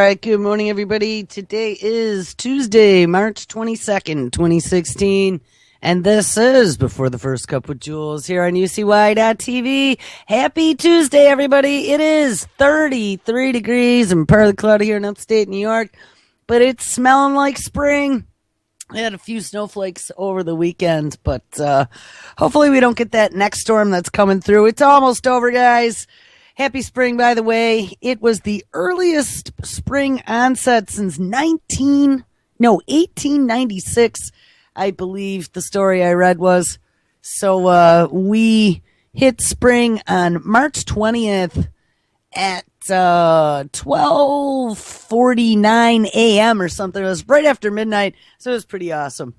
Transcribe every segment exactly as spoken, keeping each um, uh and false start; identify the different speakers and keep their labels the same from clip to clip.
Speaker 1: right, good morning, everybody. Today is Tuesday, March twenty-second, twenty sixteen, and this is Before the First Cup with Jules here on U C Y dot T V. Happy Tuesday, everybody. It is thirty-three degrees and partly cloudy here in upstate New York, but it's smelling like spring. I had a few snowflakes over the weekend, but uh, hopefully we don't get that next storm that's coming through. It's almost over, guys. Happy spring, by the way. It was the earliest spring onset since nineteen, no, eighteen ninety-six, I believe the story I read was. So uh, we hit spring on March twentieth at uh, twelve forty-nine a.m. or something. It was right after midnight, so it was pretty awesome.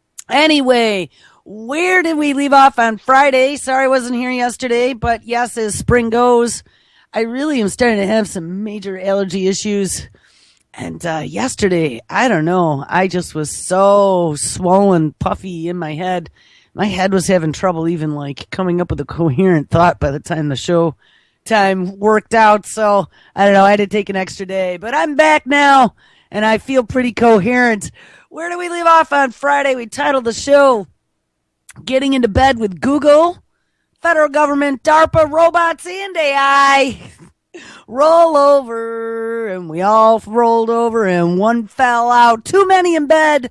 Speaker 1: Anyway, where did we leave off on Friday? Sorry I wasn't here yesterday, but yes, as spring goes, I really am starting to have some major allergy issues. And uh, yesterday, I don't know, I just was so swollen, puffy in my head. My head was having trouble even like coming up with a coherent thought by the time the show time worked out. So I don't know, I had to take an extra day, but I'm back now and I feel pretty coherent. Where do we leave off on Friday? We titled the show Getting into Bed with Google, Federal Government, DARPA, Robots, and A I. Roll over, and we all rolled over, and one fell out. Too many in bed.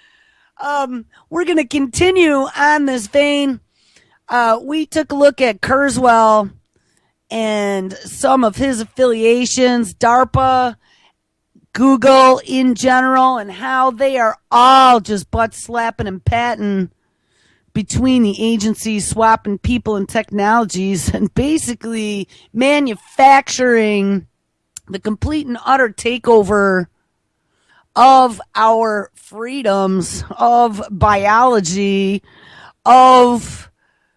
Speaker 1: Um, we're going to continue on this vein. Uh, we took a look at Kurzweil and some of his affiliations, DARPA, Google in general, and how they are all just butt slapping and patting between the agencies, swapping people and technologies, and basically manufacturing the complete and utter takeover of our freedoms, of biology, of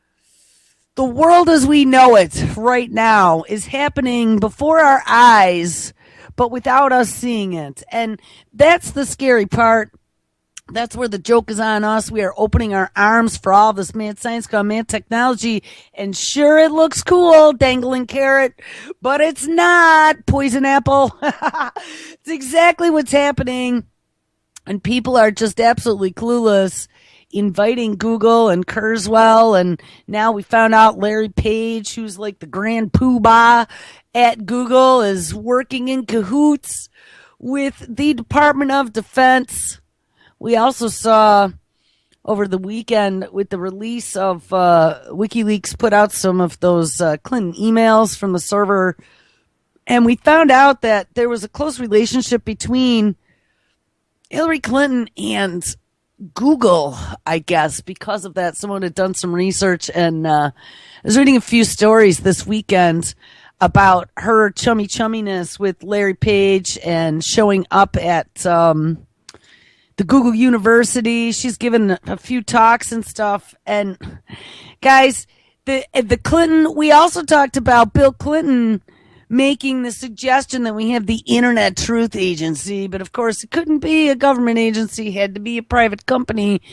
Speaker 1: the world as we know it right now is happening before our eyes, but without us seeing it. And that's the scary part. That's where the joke is on us. We are opening our arms for all this mad science called mad technology. And sure, it looks cool, dangling carrot, but it's not. Poison apple. It's exactly what's happening. And people are just absolutely clueless, inviting Google and Kurzweil. And now we found out Larry Page, who's like the grand poobah at Google, is working in cahoots with the Department of Defense. We also saw over the weekend with the release of uh, WikiLeaks put out some of those uh, Clinton emails from the server, and we found out that there was a close relationship between Hillary Clinton and Google, I guess. Because of that, someone had done some research, and uh, I was reading a few stories this weekend about her chummy chumminess with Larry Page and showing up at um, the Google University. She's given a few talks and stuff. And guys, the the Clinton, we also talked about Bill Clinton making the suggestion that we have the Internet Truth Agency, but of course it couldn't be a government agency, it had to be a private company.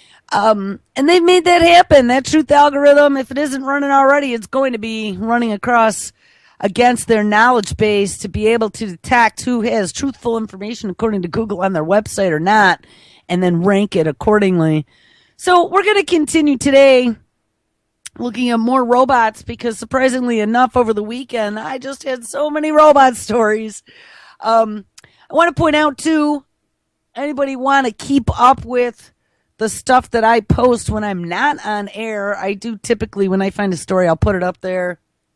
Speaker 1: Um, and they've made that happen. That truth algorithm, if it isn't running already, it's going to be running across against their knowledge base to be able to detect who has truthful information according to Google on their website or not, and then rank it accordingly. So we're going to continue today looking at more robots, because surprisingly enough, over the weekend, I just had so many robot stories. Um, I want to point out, too, anybody want to keep up with the stuff that I post when I'm not on air? I do typically, when I find a story, I'll put it up there.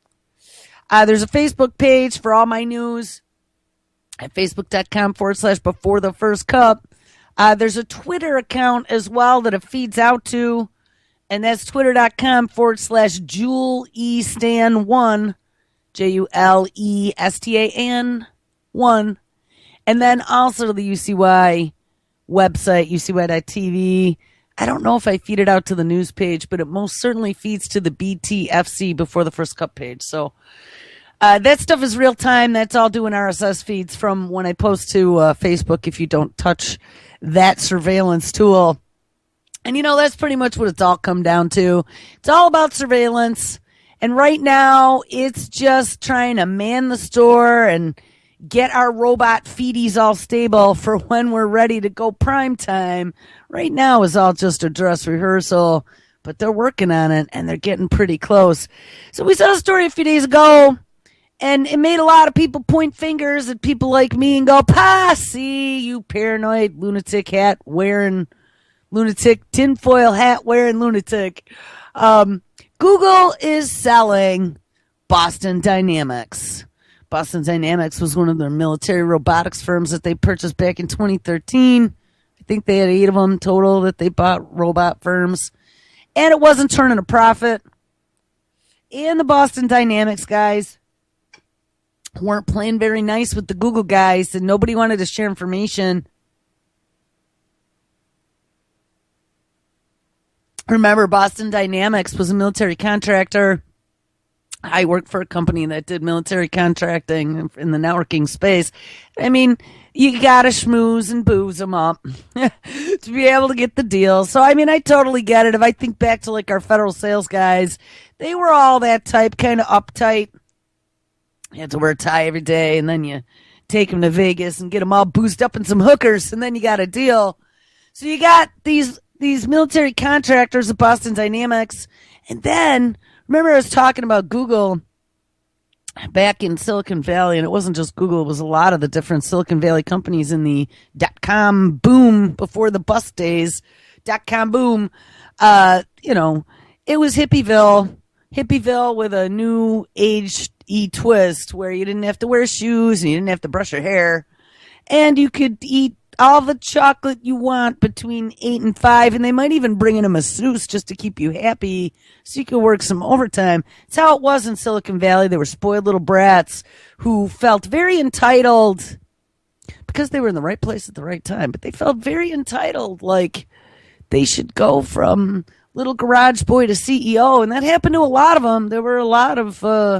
Speaker 1: Uh, there's a Facebook page for all my news at facebook.com forward slash before the first cup. Uh, there's a Twitter account as well that it feeds out to, and that's twitter.com forward slash Jule E Stan one, J U L E S T A N one. And then also the U C Y website, U C Y dot T V. I don't know if I feed it out to the news page, but it most certainly feeds to the B T F C Before the First Cup page. So uh, that stuff is real time. That's all doing R S S feeds from when I post to uh, Facebook if you don't touch that surveillance tool. And, you know, that's pretty much what it's all come down to. It's all about surveillance. And right now, it's just trying to man the store and get our robot feeties all stable for when we're ready to go prime time. Right now is all just a dress rehearsal, but they're working on it and they're getting pretty close. So we saw a story a few days ago, and it made a lot of people point fingers at people like me and go, "Posse, you paranoid lunatic hat wearing lunatic, tinfoil hat wearing lunatic." Um, Google is selling Boston Dynamics. Boston Dynamics was one of their military robotics firms that they purchased back in twenty thirteen. I think they had eight of them total that they bought, robot firms. And it wasn't turning a profit. And the Boston Dynamics guys weren't playing very nice with the Google guys, and nobody wanted to share information. Remember, Boston Dynamics was a military contractor. I worked for a company that did military contracting in the networking space. I mean, you gotta schmooze and booze them up to be able to get the deal. So, I mean, I totally get it. If I think back to like our federal sales guys, they were all that type, kind of uptight. You had to wear a tie every day, and then you take them to Vegas and get them all boozed up in some hookers, and then you got a deal. So you got these these military contractors at Boston Dynamics, and then remember I was talking about Google back in Silicon Valley, and it wasn't just Google, it was a lot of the different Silicon Valley companies in the dot-com boom before the bust days, dot-com boom. Uh, you know, it was Hippieville, Hippieville with a new age e twist where you didn't have to wear shoes and you didn't have to brush your hair, and you could eat all the chocolate you want between eight and five, and they might even bring in a masseuse just to keep you happy so you could work some overtime. It's how it was in Silicon Valley. They were spoiled little brats who felt very entitled because they were in the right place at the right time, but they felt very entitled, like they should go from little garage boy to C E O, and that happened to a lot of them. There were a lot of uh,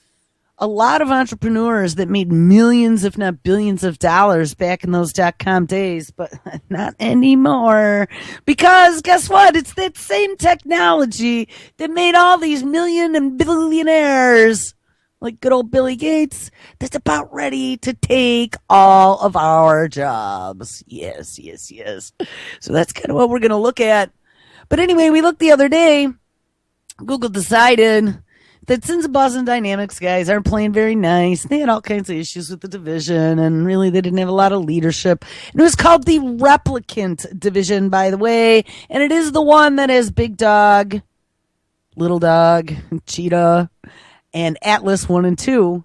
Speaker 1: a lot of entrepreneurs that made millions, if not billions of dollars back in those dot-com days, but not anymore. Because guess what? It's that same technology that made all these million and billionaires, like good old Billy Gates, that's about ready to take all of our jobs. Yes, yes, yes. So that's kind of what we're going to look at. But anyway, we looked the other day. Google decided that since the Boston Dynamics guys aren't playing very nice, they had all kinds of issues with the division, and really they didn't have a lot of leadership. And it was called the Replicant Division, by the way, and it is the one that has Big Dog, Little Dog, Cheetah, and Atlas one and two.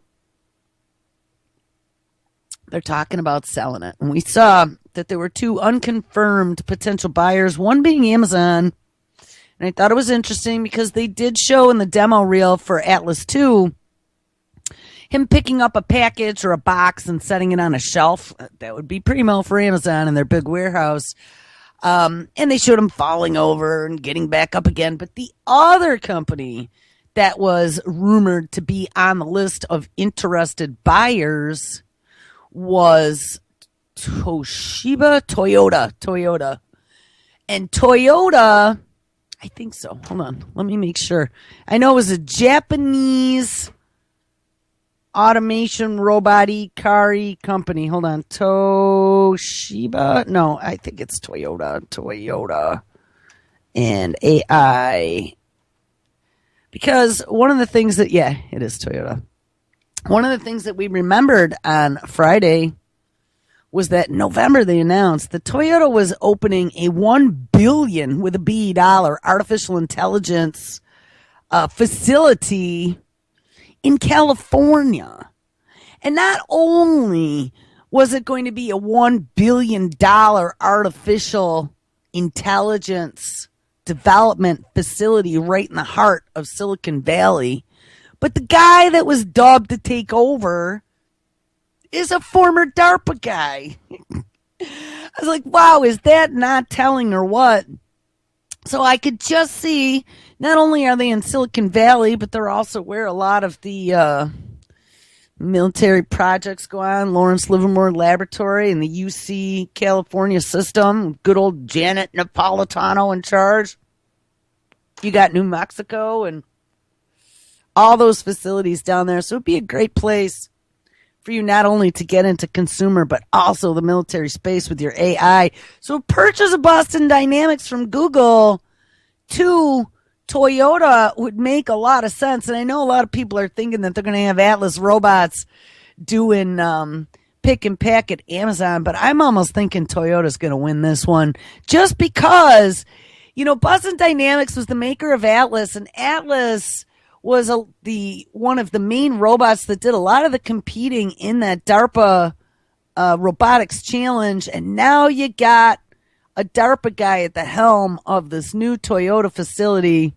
Speaker 1: They're talking about selling it. And we saw that there were two unconfirmed potential buyers, one being Amazon. And I thought it was interesting because they did show in the demo reel for Atlas two him picking up a package or a box and setting it on a shelf. That would be primo for Amazon in their big warehouse. Um, and they showed him falling over and getting back up again. But the other company that was rumored to be on the list of interested buyers was Toshiba, Toyota, Toyota. And Toyota, I think so. Hold on. Let me make sure. I know it was a Japanese automation robot-y car-y company. Hold on. Toshiba? No, I think it's Toyota. Toyota. And A I. Because one of the things that, yeah, it is Toyota. One of the things that we remembered on Friday was that in November they announced that Toyota was opening a one billion with a B dollar artificial intelligence uh, facility in California. And not only was it going to be a one billion dollars artificial intelligence development facility right in the heart of Silicon Valley, but the guy that was dubbed to take over is a former DARPA guy. I was like, wow, is that not telling or what? So I could just see, not only are they in Silicon Valley, but they're also where a lot of the uh, military projects go on. Lawrence Livermore Laboratory and the U C California system. Good old Janet Napolitano in charge. You got New Mexico and all those facilities down there. So it'd be a great place for you not only to get into consumer, but also the military space with your A I. So purchase a Boston Dynamics from Google to Toyota would make a lot of sense. And I know a lot of people are thinking that they're going to have Atlas robots doing um, pick and pack at Amazon, but I'm almost thinking Toyota's going to win this one just because, you know, Boston Dynamics was the maker of Atlas, and Atlas was a, the one of the main robots that did a lot of the competing in that DARPA uh, robotics challenge. And now you got a DARPA guy at the helm of this new Toyota facility.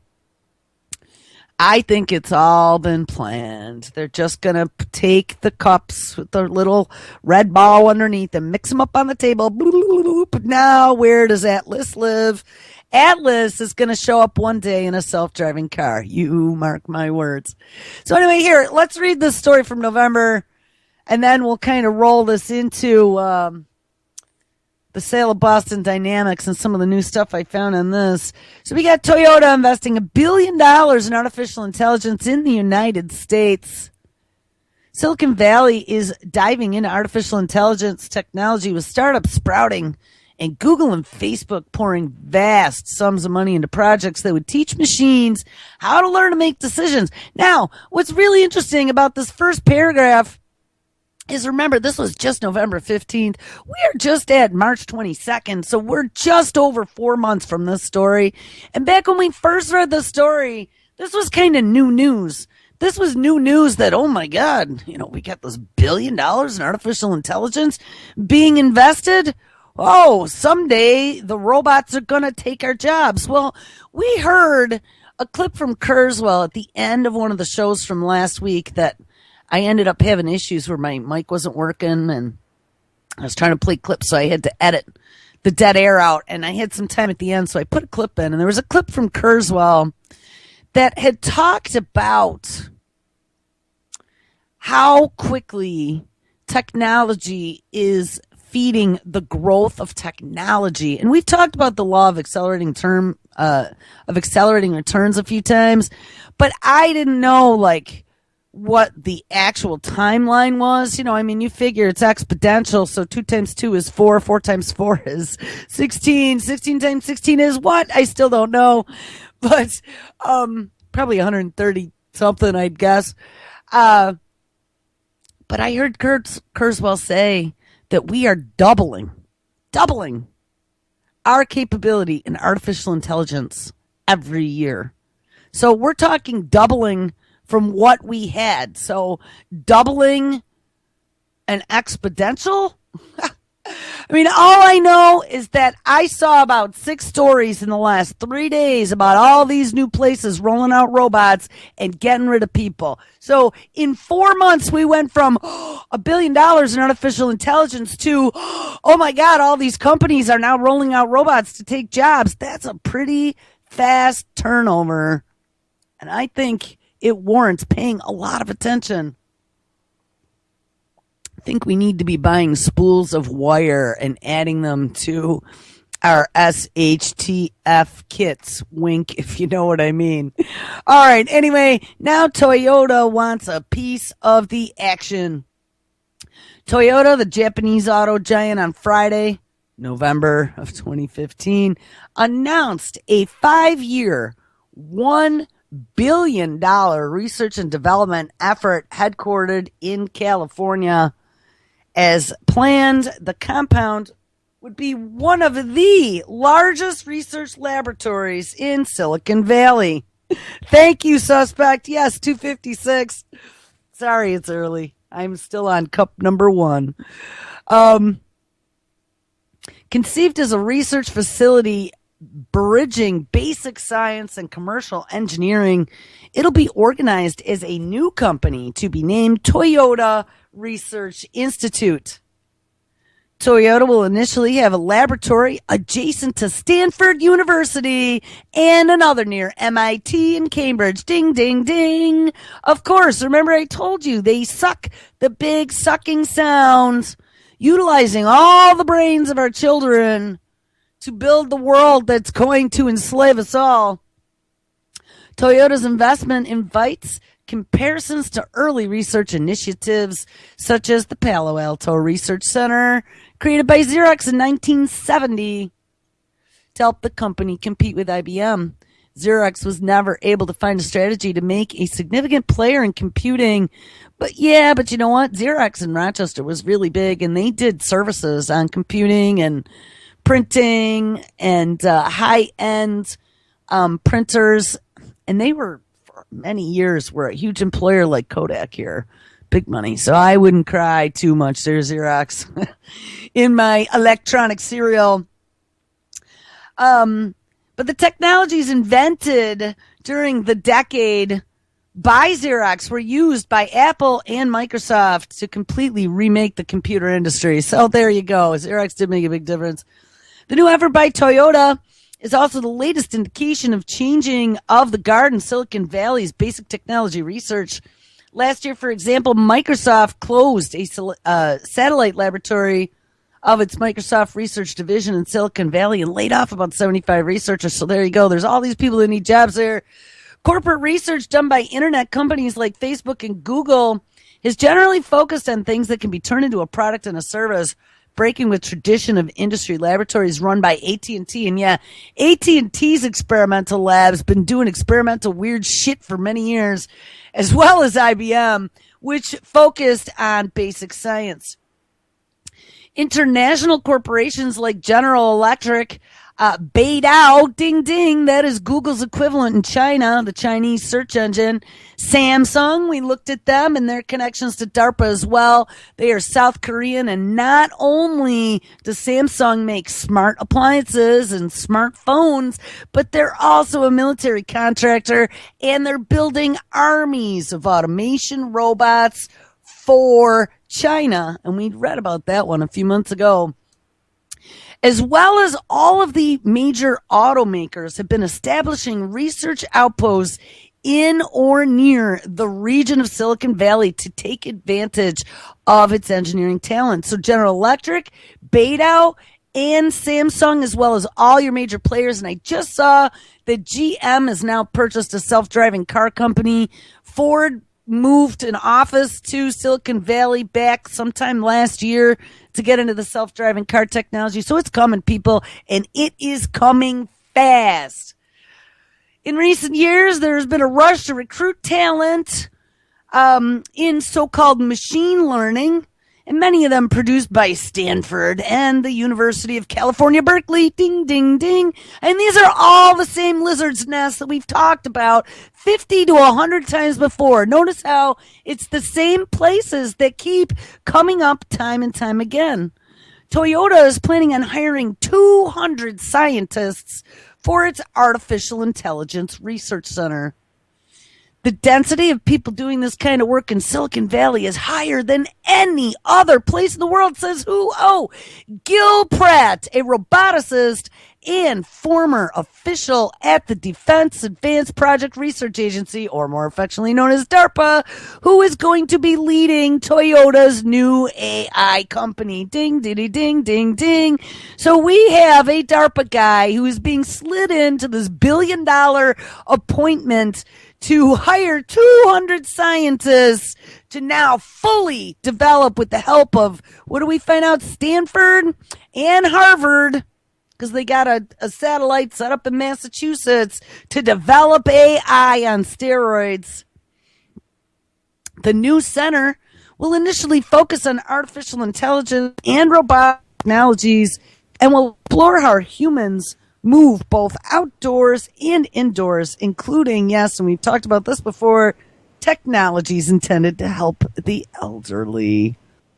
Speaker 1: I think it's all been planned. They're just going to take the cups with the little red ball underneath and mix them up on the table. But now where does Atlas live? Atlas is going to show up one day in a self-driving car. You mark my words. So anyway, here, let's read this story from November, and then we'll kind of roll this into um, the sale of Boston Dynamics and some of the new stuff I found on this. So we got Toyota investing a billion dollars in artificial intelligence in the United States. Silicon Valley is diving into artificial intelligence technology with startups sprouting, and Google and Facebook pouring vast sums of money into projects that would teach machines how to learn to make decisions. Now, what's really interesting about this first paragraph is, remember, this was just November fifteenth. We are just at March twenty-second, so we're just over four months from this story. And back when we first read the story, this was kind of new news. This was new news that, oh my God, you know, we got this billion dollars in artificial intelligence being invested. Oh, someday the robots are going to take our jobs. Well, we heard a clip from Kurzweil at the end of one of the shows from last week that I ended up having issues where my mic wasn't working, and I was trying to play clips, so I had to edit the dead air out, and I had some time at the end, so I put a clip in, and there was a clip from Kurzweil that had talked about how quickly technology is feeding the growth of technology. And we've talked about the law of accelerating term, uh, of accelerating returns a few times, but I didn't know, like, what the actual timeline was. You know, I mean, you figure it's exponential, so two times two is four, four times four is sixteen, sixteen times sixteen is what? I still don't know, but um, probably one hundred thirty something, I'd guess. Uh, but I heard Kurtz, Kurzweil say that we are doubling, doubling our capability in artificial intelligence every year. So we're talking doubling from what we had. So doubling an exponential? I mean, all I know is that I saw about six stories in the last three days about all these new places rolling out robots and getting rid of people. So in four months, we went from oh, a billion dollars in artificial intelligence to, oh my God, all these companies are now rolling out robots to take jobs. That's a pretty fast turnover. And I think it warrants paying a lot of attention. I think we need to be buying spools of wire and adding them to our S H T F kits. Wink, if you know what I mean. All right. Anyway, now Toyota wants a piece of the action. Toyota, the Japanese auto giant, on Friday, November of twenty fifteen, announced a five-year, one billion dollars research and development effort headquartered in California. As planned, the compound would be one of the largest research laboratories in Silicon Valley. Thank you, suspect. Yes, two fifty-six. Sorry, it's early. I'm still on cup number one. Um, conceived as a research facility bridging basic science and commercial engineering, it'll be organized as a new company to be named Toyota Research Institute. Toyota will initially have a laboratory adjacent to Stanford University and another near M I T and Cambridge. Ding, ding, ding. Of course, remember I told you they suck the big sucking sounds, utilizing all the brains of our children to build the world that's going to enslave us all. Toyota's investment invites comparisons to early research initiatives such as the Palo Alto Research Center, created by Xerox in nineteen seventy to help the company compete with I B M. Xerox was never able to find a strategy to make a significant player in computing. But yeah, but you know what? Xerox in Rochester was really big, and they did services on computing and printing and uh, high-end um, printers. And they were, for many years, were a huge employer like Kodak here. Big money. So I wouldn't cry too much there, Xerox, in my electronic cereal. Um... But the technologies invented during the decade by Xerox were used by Apple and Microsoft to completely remake the computer industry. So there you go. Xerox did make a big difference. The new effort by Toyota is also the latest indication of changing of the guard in Silicon Valley's basic technology research. Last year, for example, Microsoft closed a uh, satellite laboratory of its Microsoft research division in Silicon Valley and laid off about seventy-five researchers. So there you go. There's all these people that need jobs there. Corporate research done by internet companies like Facebook and Google is generally focused on things that can be turned into a product and a service, breaking with tradition of industry laboratories run by A T and T. And yeah, A T and T's experimental labs been doing experimental weird shit for many years, as well as I B M, which focused on basic science. International corporations like General Electric, uh, Beidou, ding ding, that is Google's equivalent in China, the Chinese search engine. Samsung, we looked at them and their connections to DARPA as well. They are South Korean, and not only does Samsung make smart appliances and smartphones, but they're also a military contractor, and they're building armies of automation robots for China, and we read about that one a few months ago. As well as all of the major automakers have been establishing research outposts in or near the region of Silicon Valley to take advantage of its engineering talent. So General Electric, Beidou, and Samsung, as well as all your major players. And I just saw that G M has now purchased a self-driving car company. Ford moved an office to Silicon Valley back sometime last year to get into the self-driving car technology. So it's coming, people, and it is coming fast. In recent years, there's been a rush to recruit talent um, in so-called machine learning, and many of them produced by Stanford and the University of California, Berkeley. Ding, ding, ding. And these are all the same lizard's nests that we've talked about fifty to one hundred times before. Notice how it's the same places that keep coming up time and time again. Toyota is planning on hiring two hundred scientists for its artificial intelligence research center. The density of people doing this kind of work in Silicon Valley is higher than any other place in the world, says who? Oh, Gil Pratt, a roboticist and former official at the Defense Advanced Project Research Agency, or more affectionately known as DARPA, who is going to be leading Toyota's new A I company. Ding, ding, ding, ding, ding. So we have a DARPA guy who is being slid into this billion dollar appointment to hire two hundred scientists to now fully develop, with the help of, what do we find out, Stanford and Harvard, because they got a, a satellite set up in Massachusetts to develop A I on steroids. The new center will initially focus on artificial intelligence and robotic technologies and will explore how humans move both outdoors and indoors, including, yes, and we've talked about this before, technologies intended to help the elderly.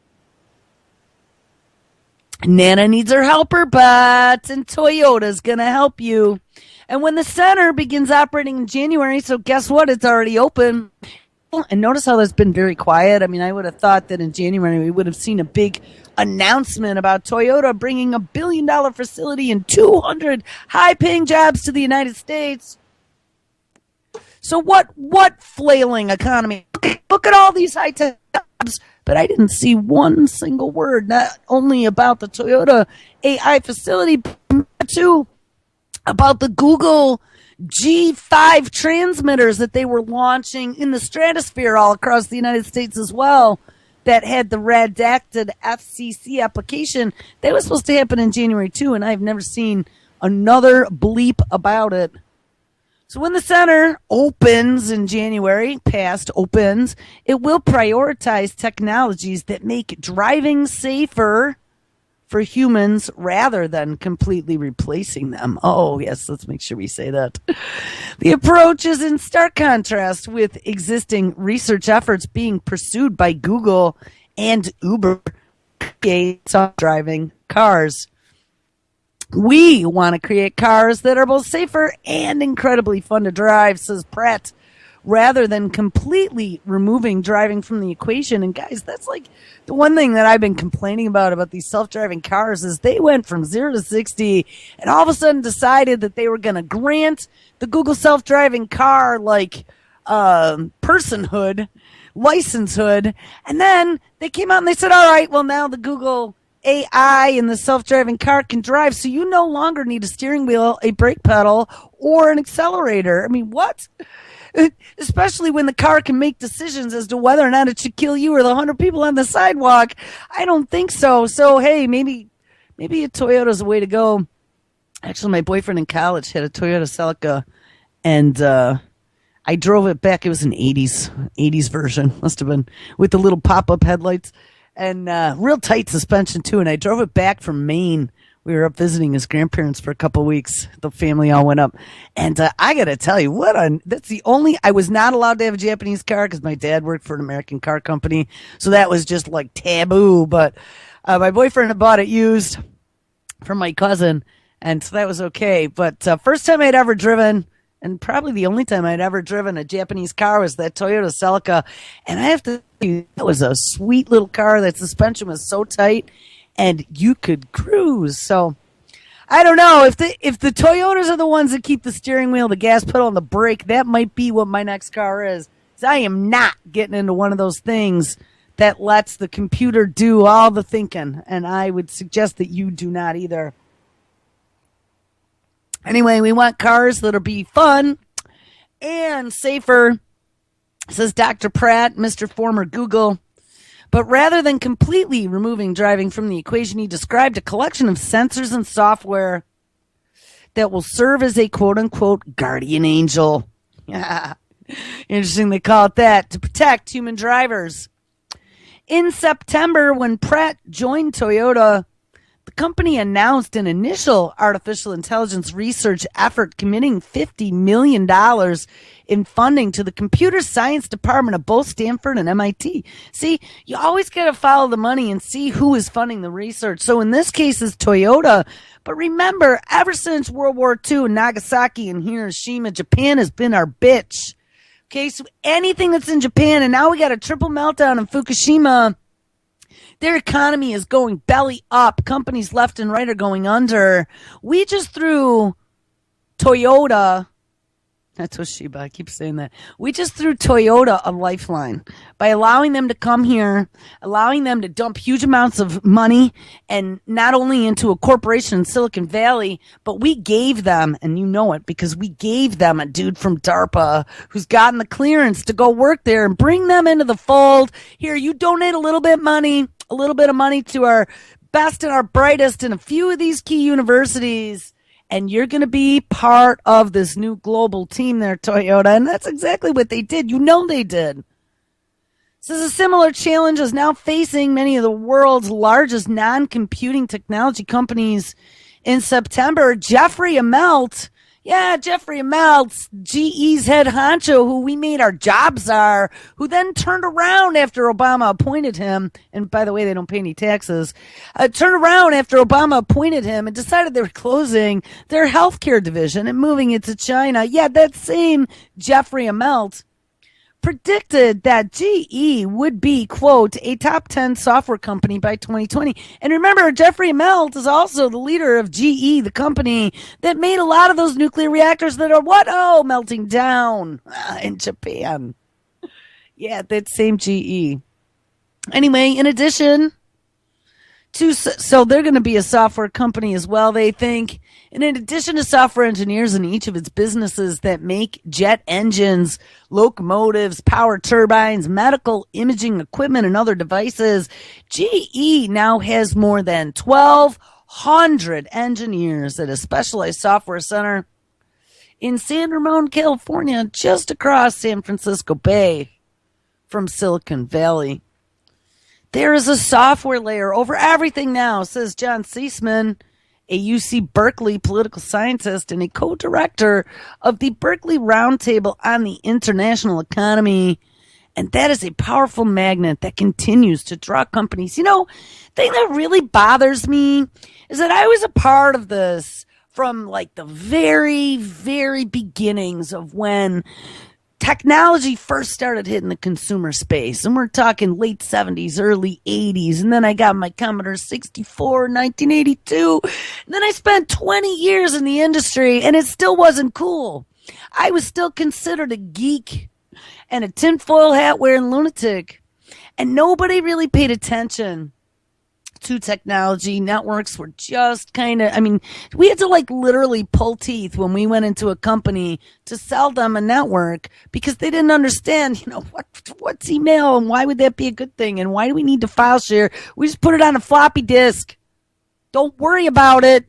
Speaker 1: Nana needs her helper bots, and Toyota's going to help you. And when the center begins operating in January, so guess what? It's already open. And notice how that's been very quiet. I mean, I would have thought that in January we would have seen a big announcement about Toyota bringing a billion dollar facility and two hundred high paying jobs to the United States. So what, what flailing economy? Look at all these high tech jobs, but I didn't see one single word, not only about the Toyota A I facility, but too about the Google G five transmitters that they were launching in the stratosphere all across the United States as well, that had the redacted F C C application. That was supposed to happen in January too, and I've never seen another bleep about it. So when the center opens in January, past opens, it will prioritize technologies that make driving safer for humans rather than completely replacing them. Oh, yes, let's make sure we say that. The approach is in stark contrast with existing research efforts being pursued by Google and Uber to create self-driving cars. We want to create cars that are both safer and incredibly fun to drive, says Pratt, rather than completely removing driving from the equation. And guys, that's like the one thing that I've been complaining about about these self-driving cars is they went from zero to sixty and all of a sudden decided that they were going to grant the Google self-driving car like um, personhood, licensehood. And then they came out and they said, all right, well now the Google A I in the self-driving car can drive, so you no longer need a steering wheel, a brake pedal, or an accelerator. I mean, what? Especially when the car can make decisions as to whether or not it should kill you or the one hundred people on the sidewalk. I don't think so. So, hey, maybe maybe a Toyota's a way to go. Actually, my boyfriend in college had a Toyota Celica, and uh, I drove it back. It was an eighties, eighties version, must have been, with the little pop-up headlights. And uh, real tight suspension, too. And I drove it back from Maine. We were up visiting his grandparents for a couple of weeks. The family all went up. And uh, I got to tell you, what a, that's the only, I was not allowed to have a Japanese car because my dad worked for an American car company. So that was just like taboo. But uh, my boyfriend had bought it used from my cousin. And so that was okay. But uh, first time I'd ever driven, and probably the only time I'd ever driven a Japanese car, was that Toyota Celica. And I have to tell you, that was a sweet little car. That suspension was so tight, and you could cruise. So I don't know. If the if the Toyotas are the ones that keep the steering wheel, the gas pedal, and the brake, that might be what my next car is. 'Cause I am not getting into one of those things that lets the computer do all the thinking. And I would suggest that you do not either. Anyway, we want cars that'll be fun and safer, says Doctor Pratt, Mister Former Google. But rather than completely removing driving from the equation, he described a collection of sensors and software that will serve as a quote-unquote guardian angel. Interesting they call it that, to protect human drivers. In September, when Pratt joined Toyota, the company announced an initial artificial intelligence research effort committing fifty million dollars in funding to the computer science department of both Stanford and M I T. See, you always got to follow the money and see who is funding the research. So in this case, it's Toyota. But remember, ever since World War Two, Nagasaki and Hiroshima, Japan has been our bitch. Okay, so anything that's in Japan, and now we got a triple meltdown in Fukushima. Their economy is going belly up. Companies left and right are going under. We just threw Toyota, not Toshiba, I keep saying that. We just threw Toyota a lifeline by allowing them to come here, allowing them to dump huge amounts of money, and not only into a corporation in Silicon Valley, but we gave them, and you know it because we gave them a dude from DARPA who's gotten the clearance to go work there and bring them into the fold. Here, you donate a little bit of money, a little bit of money to our best and our brightest in a few of these key universities, and you're going to be part of this new global team there, Toyota. And that's exactly what they did. You know they did. This is a similar challenge is now facing many of the world's largest non-computing technology companies. In September, Jeffrey Immelt, yeah, Jeffrey Immelt, G E's head honcho, who we made our jobs are, who then turned around after Obama appointed him, and by the way, they don't pay any taxes, uh, turned around after Obama appointed him and decided they were closing their healthcare division and moving it to China. Yeah, that same Jeffrey Immelt predicted that G E would be, quote, a top ten software company by twenty twenty. And remember, Jeffrey Immelt is also the leader of G E, the company that made a lot of those nuclear reactors that are what? Oh, melting down uh, in Japan. Yeah, that same G E. Anyway, in addition To, so they're going to be a software company as well, they think. And in addition to software engineers in each of its businesses that make jet engines, locomotives, power turbines, medical imaging equipment, and other devices, G E now has more than twelve hundred engineers at a specialized software center in San Ramon, California, just across San Francisco Bay from Silicon Valley. There is a software layer over everything now, says John Seisman, a U C Berkeley political scientist and a co-director of the Berkeley Roundtable on the International Economy. And that is a powerful magnet that continues to draw companies. You know, the thing that really bothers me is that I was a part of this from like the very, very beginnings of when technology first started hitting the consumer space, and we're talking late seventies, early eighties, and then I got my Commodore sixty-four in nineteen eighty-two, and then I spent twenty years in the industry, and it still wasn't cool. I was still considered a geek and a tinfoil hat wearing lunatic, and nobody really paid attention to technology. Networks were just kind of, I mean, we had to like literally pull teeth when we went into a company to sell them a network because they didn't understand, you know, what what's email and why would that be a good thing and why do we need to file share? We just put it on a floppy disk. Don't worry about it.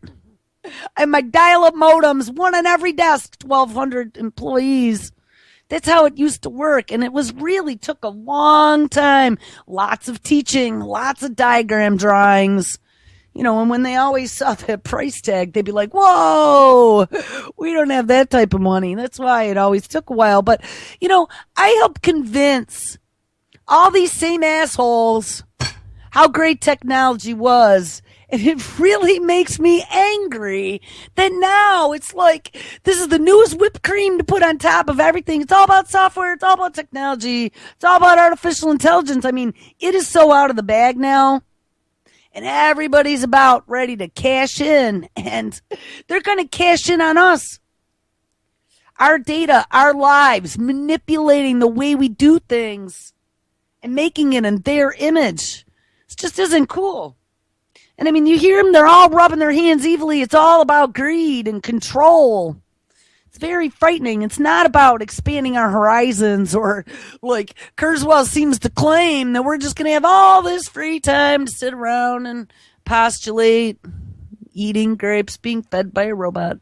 Speaker 1: And my dial-up modems, one on every desk, twelve hundred employees. That's how it used to work. And it was really took a long time. Lots of teaching, lots of diagram drawings. You know, and when they always saw that price tag, they'd be like, whoa, we don't have that type of money. That's why it always took a while. But, you know, I helped convince all these same assholes how great technology was. And it really makes me angry that now it's like this is the newest whipped cream to put on top of everything. It's all about software. It's all about technology. It's all about artificial intelligence. I mean, it is so out of the bag now. And everybody's about ready to cash in. And they're going to cash in on us. Our data, our lives, manipulating the way we do things and making it in their image. It just isn't cool. And I mean, you hear them, they're all rubbing their hands evilly. It's all about greed and control. It's very frightening. It's not about expanding our horizons or like Kurzweil seems to claim that we're just going to have all this free time to sit around and postulate eating grapes being fed by a robot.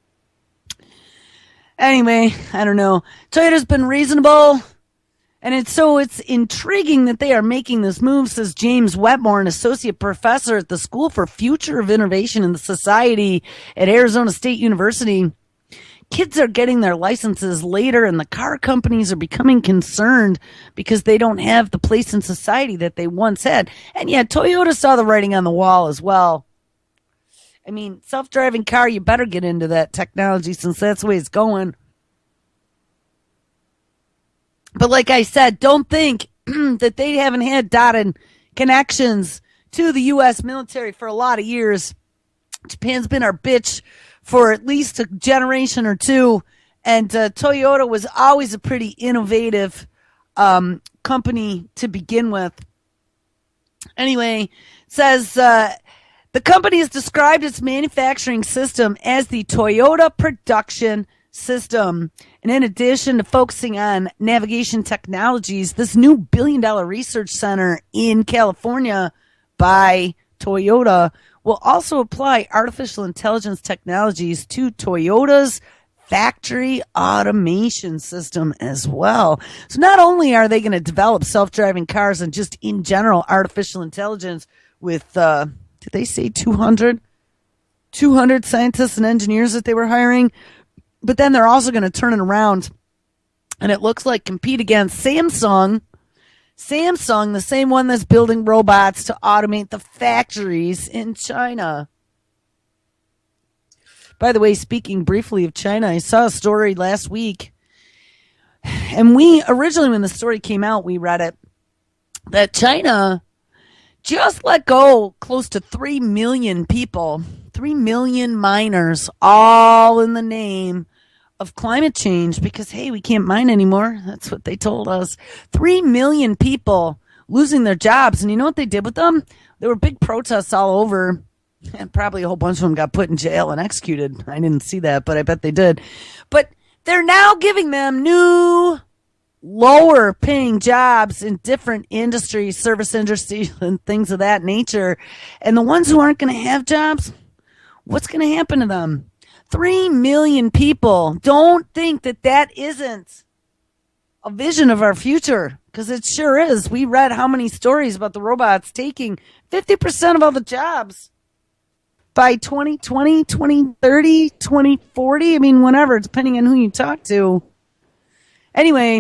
Speaker 1: Anyway, I don't know. Toyota's been reasonable. And it's so it's intriguing that they are making this move, says James Wetmore, an associate professor at the School for Future of Innovation in the Society at Arizona State University. Kids are getting their licenses later, and the car companies are becoming concerned because they don't have the place in society that they once had. And yeah, Toyota saw the writing on the wall as well. I mean, self-driving car, you better get into that technology since that's the way it's going. But like I said, don't think that they haven't had dotted connections to the U S military for a lot of years. Japan's been our bitch for at least a generation or two. And uh, Toyota was always a pretty innovative um, company to begin with. Anyway, says uh, the company has described its manufacturing system as the Toyota Production System. And in addition to focusing on navigation technologies, this new billion dollar research center in California by Toyota will also apply artificial intelligence technologies to Toyota's factory automation system as well. So not only are they going to develop self-driving cars and just in general artificial intelligence with, uh, did they say two hundred? two hundred scientists and engineers that they were hiring? But then they're also going to turn it around, and it looks like compete against Samsung. Samsung, the same one that's building robots to automate the factories in China. By the way, speaking briefly of China, I saw a story last week, and we originally, when the story came out, we read it, that China just let go close to three million people, three million miners, all in the name of climate change because, hey, we can't mine anymore. That's what they told us. Three million people losing their jobs. And you know what they did with them? There were big protests all over, and probably a whole bunch of them got put in jail and executed. I didn't see that, but I bet they did. But they're now giving them new, lower paying jobs in different industries, service industries, and things of that nature. And the ones who aren't going to have jobs, what's going to happen to them? Three million people. Don't think that that isn't a vision of our future, because it sure is. We read how many stories about the robots taking fifty percent of all the jobs by twenty twenty, twenty thirty, twenty forty. I mean, whenever, depending on who you talk to. Anyway,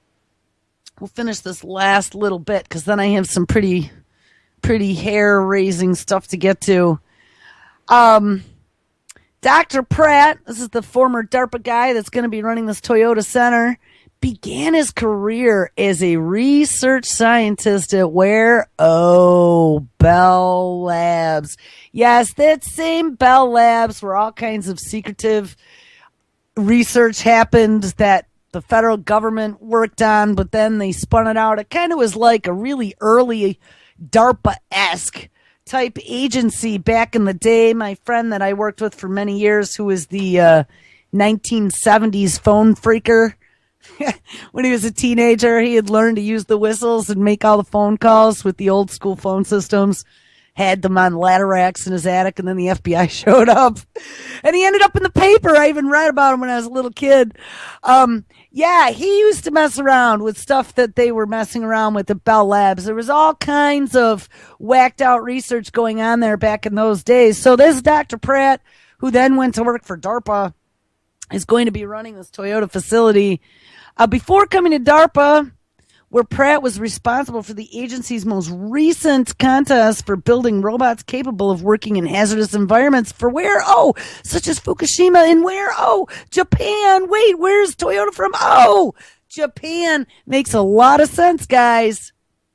Speaker 1: we'll finish this last little bit, because then I have some pretty, pretty hair-raising stuff to get to. Um... Doctor Pratt, this is the former DARPA guy that's going to be running this Toyota Center, began his career as a research scientist at where? Oh, Bell Labs. Yes, that same Bell Labs where all kinds of secretive research happened that the federal government worked on, but then they spun it out. It kind of was like a really early DARPA-esque type agency back in the day. My friend that I worked with for many years, who was the uh, nineteen seventies phone freaker, when he was a teenager, he had learned to use the whistles and make all the phone calls with the old school phone systems, had them on ladder racks in his attic, and then the F B I showed up. And he ended up in the paper. I even read about him when I was a little kid. Um, yeah, he used to mess around with stuff that they were messing around with at Bell Labs. There was all kinds of whacked out research going on there back in those days. So this Doctor Pratt, who then went to work for DARPA, is going to be running this Toyota facility. Uh, before coming to DARPA, where Pratt was responsible for the agency's most recent contest for building robots capable of working in hazardous environments for where? Oh, such as Fukushima. And where? Oh, Japan. Wait, where's Toyota from? Oh, Japan. Makes a lot of sense, guys.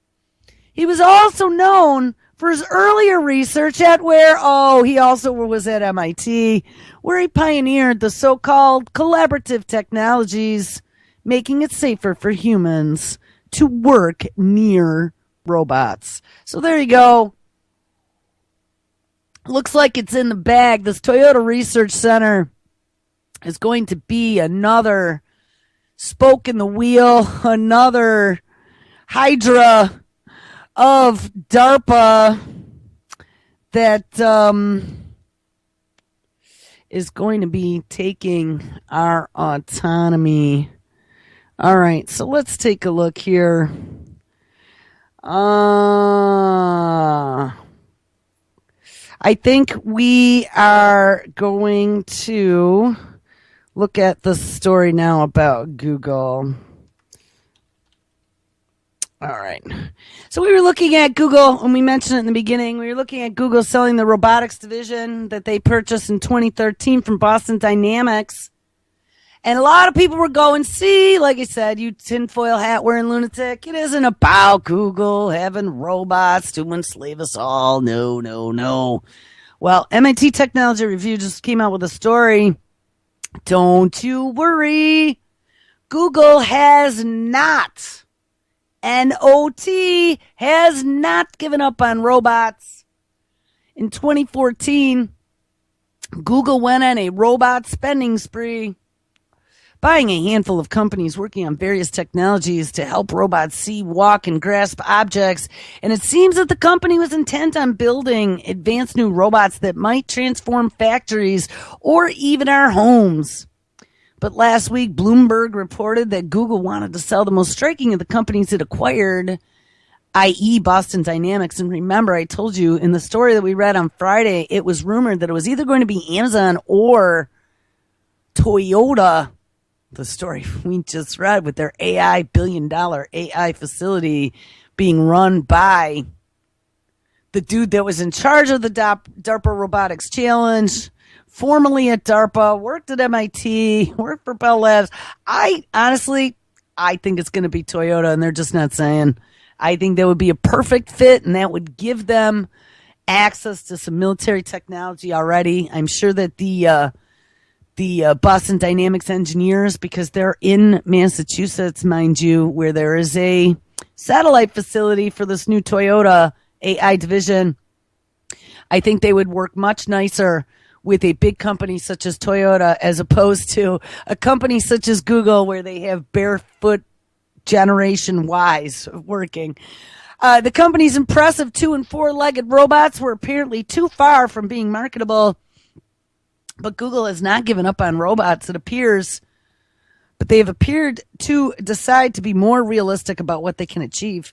Speaker 1: He was also known for his earlier research at where? Oh, he also was at M I T, where he pioneered the so-called collaborative technologies, making it safer for humans to work near robots. So there you go. Looks like it's in the bag. This Toyota Research Center is going to be another spoke in the wheel, another Hydra of DARPA that um, is going to be taking our autonomy. All right, so let's take a look here. Uh, I think we are going to look at the story now about Google. All right. So we were looking at Google, and we mentioned it in the beginning. We were looking at Google selling the robotics division that they purchased in twenty thirteen from Boston Dynamics. And a lot of people were going, see, like I said, you tinfoil hat wearing lunatic, it isn't about Google having robots to enslave us all. No, no, no. Well, M I T Technology Review just came out with a story. Don't you worry. Google has not, N O T, has not given up on robots. In twenty fourteen, Google went on a robot spending spree, buying a handful of companies working on various technologies to help robots see, walk, and grasp objects. And it seems that the company was intent on building advanced new robots that might transform factories or even our homes. But last week, Bloomberg reported that Google wanted to sell the most striking of the companies it acquired, that is. Boston Dynamics. And remember, I told you in the story that we read on Friday, it was rumored that it was either going to be Amazon or Toyota. The story we just read with their A I, billion dollar A I facility being run by the dude that was in charge of the DARPA Robotics Challenge, formerly at DARPA, worked at M I T, worked for Bell Labs. I honestly, I think it's going to be Toyota, and they're just not saying. I think that would be a perfect fit, and that would give them access to some military technology already. I'm sure that the uh, the uh, Boston Dynamics engineers, because they're in Massachusetts, mind you, where there is a satellite facility for this new Toyota A I division. I think they would work much nicer with a big company such as Toyota as opposed to a company such as Google where they have barefoot generation Ys working. Uh, the company's impressive two and four-legged robots were apparently too far from being marketable, but Google has not given up on robots, it appears. But they have appeared to decide to be more realistic about what they can achieve.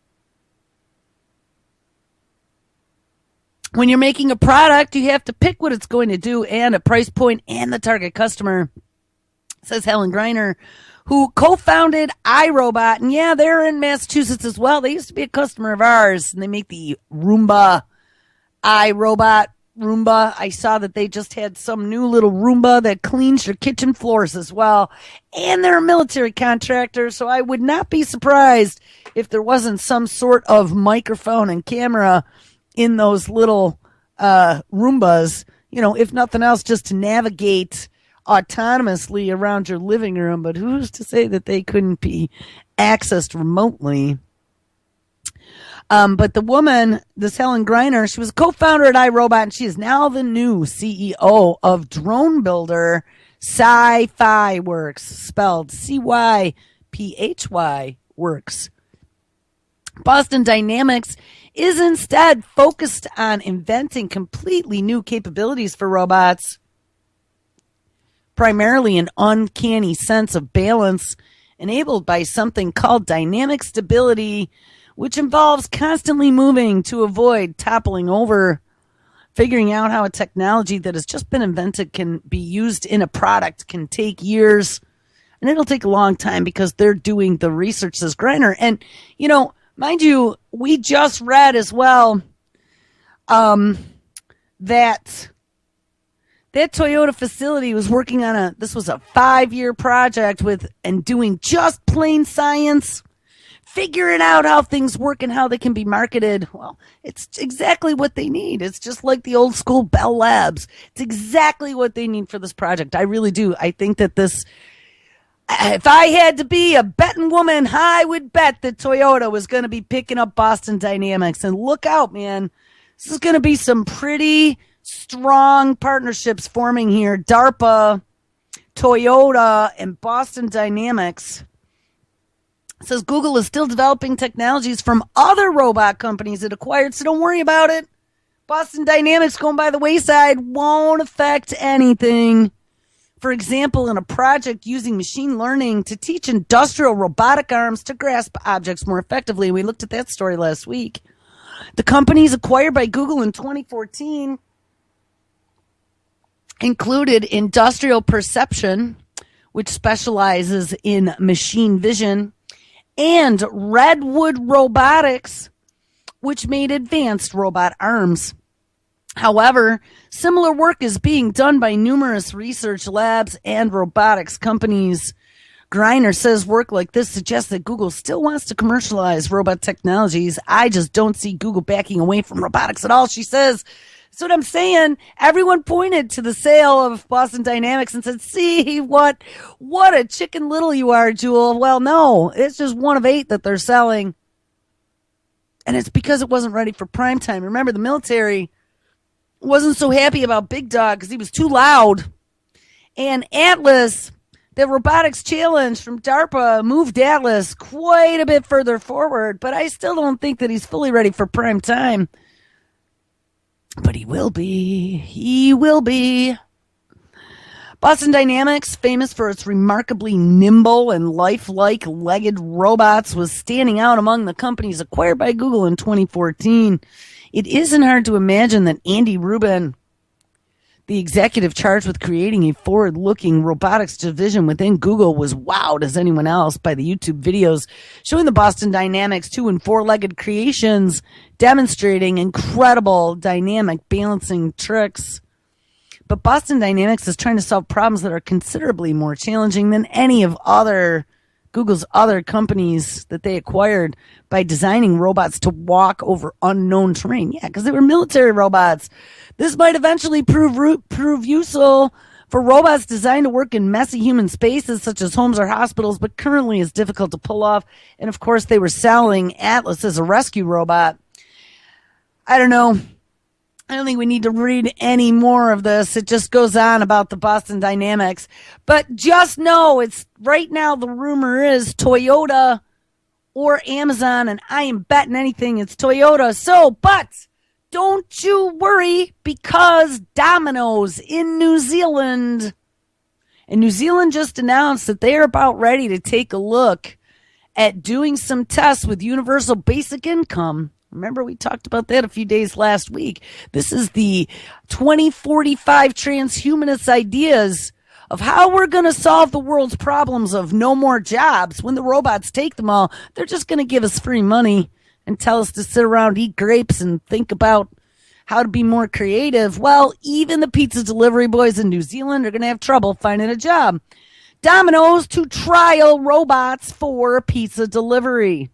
Speaker 1: When you're making a product, you have to pick what it's going to do and a price point and the target customer, says Helen Greiner, who co-founded iRobot. And yeah, they're in Massachusetts as well. They used to be a customer of ours, and they make the Roomba iRobot Roomba. I saw that they just had some new little Roomba that cleans your kitchen floors as well. And they're a military contractor, so I would not be surprised if there wasn't some sort of microphone and camera in those little uh, Roombas, you know, if nothing else, just to navigate autonomously around your living room. But who's to say that they couldn't be accessed remotely? Um, but the woman, this Helen Greiner, she was a co-founder at iRobot, and she is now the new C E O of drone builder Sci-Fi Works, spelled C Y P H Y Works. Boston Dynamics is instead focused on inventing completely new capabilities for robots, primarily an uncanny sense of balance enabled by something called dynamic stability, which involves constantly moving to avoid toppling over. Figuring out how a technology that has just been invented can be used in a product can take years, and it'll take a long time because they're doing the research, says Greiner. And, you know, mind you, we just read as well um, that that Toyota facility was working on a, this was a five-year project with, and doing just plain science, figuring out how things work and how they can be marketed. Well, it's exactly what they need. It's just like the old school Bell Labs. It's exactly what they need for this project. I really do. I think that this, if I had to be a betting woman, I would bet that Toyota was going to be picking up Boston Dynamics. And look out, man. This is going to be some pretty strong partnerships forming here. DARPA, Toyota, and Boston Dynamics. It says Google is still developing technologies from other robot companies it acquired, so don't worry about it. Boston Dynamics going by the wayside won't affect anything. For example, in a project using machine learning to teach industrial robotic arms to grasp objects more effectively. We looked at that story last week. The companies acquired by Google in twenty fourteen included Industrial Perception, which specializes in machine vision, and Redwood Robotics, which made advanced robot arms. However, similar work is being done by numerous research labs and robotics companies. Greiner says work like this suggests that Google still wants to commercialize robot technologies. I just don't see Google backing away from robotics at all, she says. That's what I'm saying. Everyone pointed to the sale of Boston Dynamics and said, see what, what a chicken little you are, Jewel. Well, no, it's just one of eight that they're selling. And it's because it wasn't ready for prime time. Remember, the military wasn't so happy about Big Dog because he was too loud. And Atlas, the robotics challenge from DARPA, moved Atlas quite a bit further forward, but I still don't think that he's fully ready for prime time. But he will be. He will be. Boston Dynamics, famous for its remarkably nimble and lifelike legged robots, was standing out among the companies acquired by Google in twenty fourteen. It isn't hard to imagine that Andy Rubin, the executive charged with creating a forward-looking robotics division within Google, was wowed as anyone else by the YouTube videos showing the Boston Dynamics two and four-legged creations demonstrating incredible dynamic balancing tricks. But Boston Dynamics is trying to solve problems that are considerably more challenging than any of other Google's other companies that they acquired by designing robots to walk over unknown terrain. Yeah, because they were military robots. This might eventually prove prove useful, for robots designed to work in messy human spaces such as homes or hospitals, but currently is difficult to pull off. And of course, they were selling Atlas as a rescue robot. I don't know. I don't think we need to read any more of this. It just goes on about the Boston Dynamics. But just know it's right now the rumor is Toyota or Amazon, and I am betting anything it's Toyota. So, but don't you worry, because Domino's in New Zealand, and New Zealand just announced that they are about ready to take a look at doing some tests with universal basic income. Remember, we talked about that a few days last week. This is the twenty forty-five transhumanist ideas of how we're going to solve the world's problems of no more jobs. When the robots take them all, they're just going to give us free money and tell us to sit around, eat grapes, and think about how to be more creative. Well, even the pizza delivery boys in New Zealand are going to have trouble finding a job. Domino's to trial robots for pizza delivery.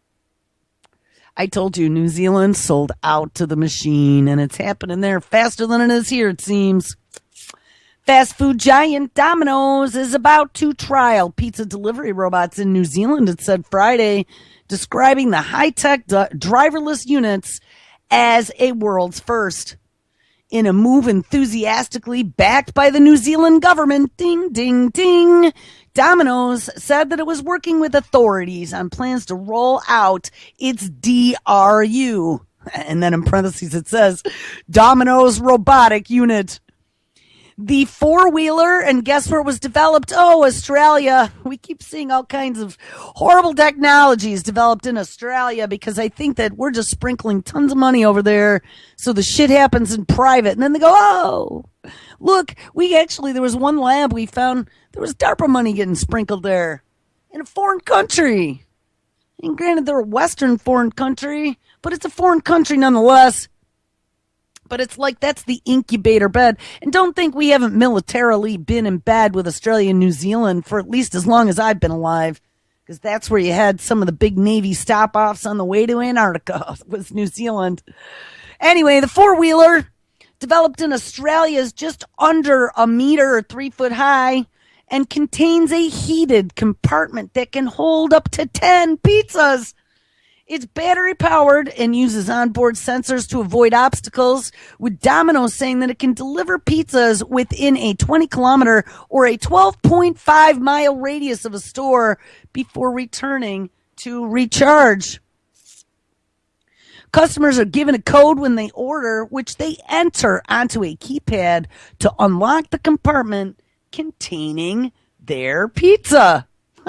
Speaker 1: I told you, New Zealand sold out to the machine, and it's happening there faster than it is here, it seems. Fast food giant Domino's is about to trial pizza delivery robots in New Zealand, it said Friday, describing the high-tech d- driverless units as a world's first. In a move enthusiastically backed by the New Zealand government, ding, ding, ding, Domino's said that it was working with authorities on plans to roll out its D R U. And then in parentheses it says, Domino's Robotic Unit. The four-wheeler, and guess where it was developed? Oh, Australia. We keep seeing all kinds of horrible technologies developed in Australia because I think that we're just sprinkling tons of money over there so the shit happens in private. And then they go, oh, look, we actually, there was one lab we found, there was DARPA money getting sprinkled there in a foreign country. And granted, they're a Western foreign country, but it's a foreign country nonetheless. But it's like that's the incubator bed. And don't think we haven't militarily been in bed with Australia and New Zealand for at least as long as I've been alive. Because that's where you had some of the big Navy stop-offs on the way to Antarctica, was New Zealand. Anyway, the four-wheeler, developed in Australia, is just under a meter or three foot high and contains a heated compartment that can hold up to ten pizzas. It's battery-powered and uses onboard sensors to avoid obstacles, with Domino's saying that it can deliver pizzas within a twenty kilometer or a twelve point five mile radius of a store before returning to recharge. Customers are given a code when they order, which they enter onto a keypad to unlock the compartment containing their pizza.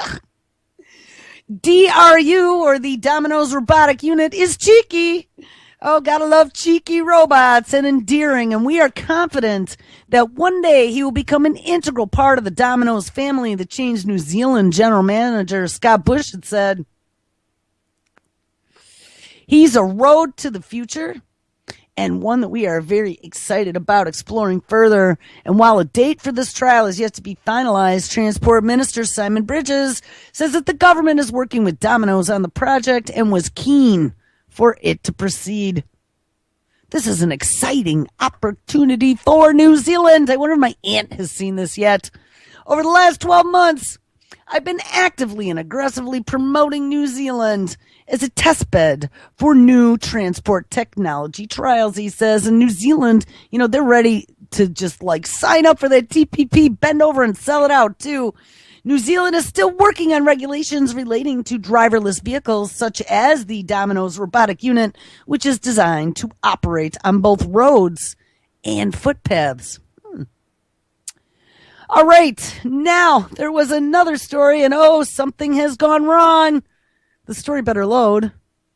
Speaker 1: D R U, or the Domino's Robotic Unit, is cheeky. Oh, gotta love cheeky robots and endearing. And we are confident that one day he will become an integral part of the Domino's family, the Change New Zealand general manager Scott Bush had said. He's a road to the future, and one that we are very excited about exploring further. And while a date for this trial is yet to be finalized, Transport Minister Simon Bridges says that the government is working with Domino's on the project and was keen for it to proceed. This is an exciting opportunity for New Zealand. I wonder if my aunt has seen this yet. Over the last twelve months, I've been actively and aggressively promoting New Zealand as a testbed for new transport technology trials, he says. And New Zealand, you know, they're ready to just like sign up for that T P P, bend over and sell it out too. New Zealand is still working on regulations relating to driverless vehicles, such as the Domino's Robotic Unit, which is designed to operate on both roads and footpaths. Hmm. All right, now there was another story, and oh, something has gone wrong. The story better load.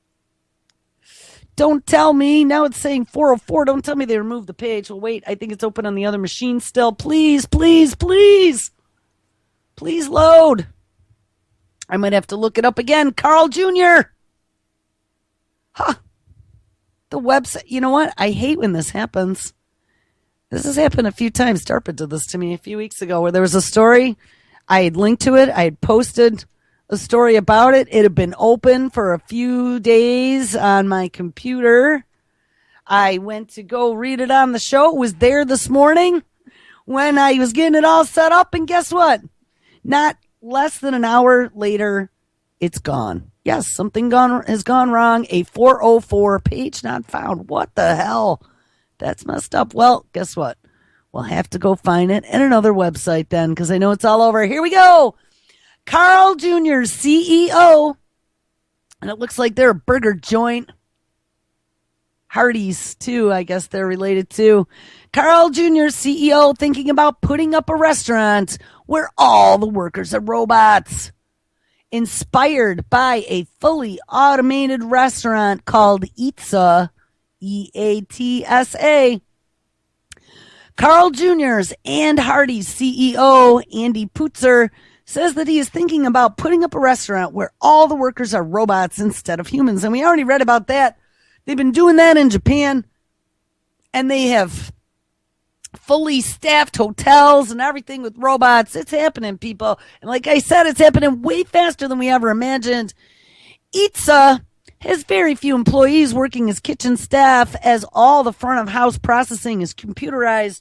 Speaker 1: Don't tell me. Now it's saying four oh four. Don't tell me they removed the page. Well, wait, I think it's open on the other machine still. Please, please, please. Please load. I might have to look it up again. Carl Junior Huh. The website. You know what? I hate when this happens. This has happened a few times. DARPA did this to me a few weeks ago where there was a story. I had linked to it. I had posted a story about it. It had been open for a few days on my computer. I went to go read it on the show. It was there this morning. when I was getting it all set up. And guess what? Not less than an hour later, it's gone. Yes, something gone has gone wrong. A four oh four page not found. What the hell? That's messed up. Well, guess what? We'll have to go find it at another website then, because I know it's all over. Here we go. Carl Junior, C E O. And it looks like they're a burger joint. Hardee's, too, I guess they're related to. Carl Junior, C E O, thinking about putting up a restaurant where all the workers are robots. Inspired by a fully automated restaurant called Eatsa, E A T S A. Carl Junior's and Hardee's C E O, Andy Putzer, says that he is thinking about putting up a restaurant where all the workers are robots instead of humans. And we already read about that. They've been doing that in Japan. And they have fully staffed hotels and everything with robots. It's happening, people. And like I said, it's happening way faster than we ever imagined. Eatsa has very few employees working as kitchen staff, as all the front of house processing is computerized,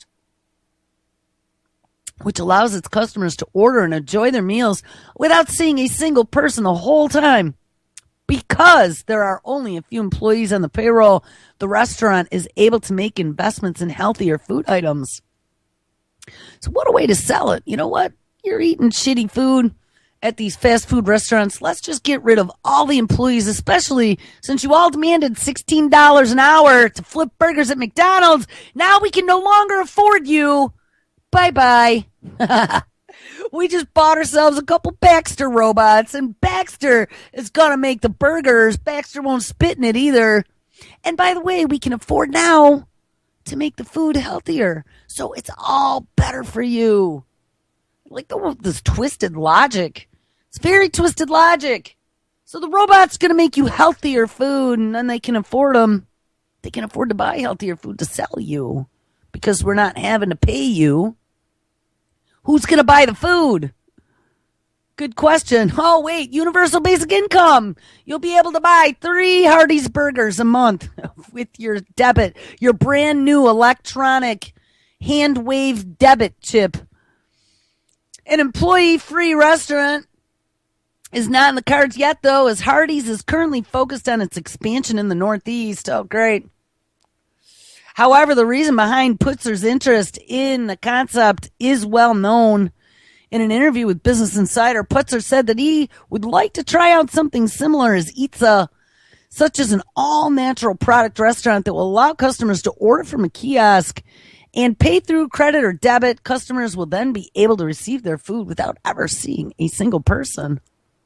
Speaker 1: which allows its customers to order and enjoy their meals without seeing a single person the whole time. Because there are only a few employees on the payroll, the restaurant is able to make investments in healthier food items. So what a way to sell it. You know what? You're eating shitty food at these fast food restaurants. Let's just get rid of all the employees, especially since you all demanded sixteen dollars an hour to flip burgers at McDonald's. Now we can no longer afford you. Bye-bye. We just bought ourselves a couple Baxter robots, and Baxter is going to make the burgers. Baxter won't spit in it either. And by the way, we can afford now to make the food healthier. So it's all better for you. Like the, this twisted logic. It's very twisted logic. So the robot's going to make you healthier food, and then they can afford them. They can afford to buy healthier food to sell you because we're not having to pay you. Who's going to buy the food? Good question. Oh, wait, universal basic income. You'll be able to buy three Hardee's burgers a month with your debit, your brand new electronic hand wave debit chip. An employee-free restaurant is not in the cards yet, though, as Hardee's is currently focused on its expansion in the Northeast. Oh, great. However, the reason behind Putzer's interest in the concept is well known. In an interview with Business Insider, Putzer said that he would like to try out something similar as Eatsa, such as an all-natural product restaurant that will allow customers to order from a kiosk and pay through credit or debit. Customers will then be able to receive their food without ever seeing a single person.